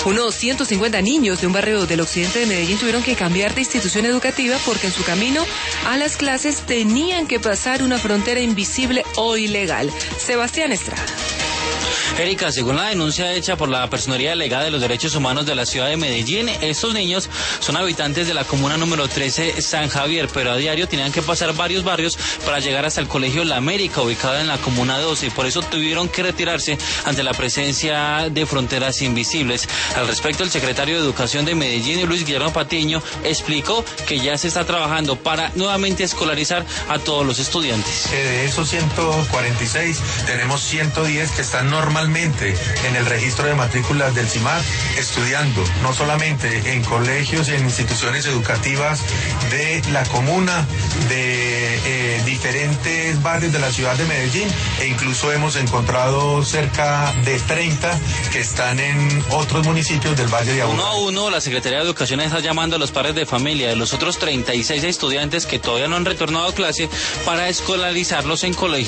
Unos 150 niños de un barrio del occidente de Medellín tuvieron que cambiar de institución educativa porque en su camino a las clases tenían que pasar una frontera invisible o ilegal. Sebastián Estrada. Erika, según la denuncia hecha por la Personería Delegada de los Derechos Humanos de la ciudad de Medellín, estos niños son habitantes de la comuna número 13, San Javier, pero a diario tenían que pasar varios barrios para llegar hasta el Colegio La América, ubicado en la comuna 12, y por eso tuvieron que retirarse ante la presencia de fronteras invisibles. Al respecto, el secretario de Educación de Medellín, Luis Guillermo Patiño, explicó que ya se está trabajando para nuevamente escolarizar a todos los estudiantes. De esos 146, tenemos 110 que están normalmente en el registro de matrículas del CIMAD, estudiando no solamente en colegios y en instituciones educativas de la comuna, de diferentes barrios de la ciudad de Medellín, e incluso hemos encontrado cerca de 30 que están en otros municipios del Valle de Aburrá. Uno a uno, la Secretaría de Educación está llamando a los padres de familia de los otros 36 estudiantes que todavía no han retornado a clase para escolarizarlos en colegios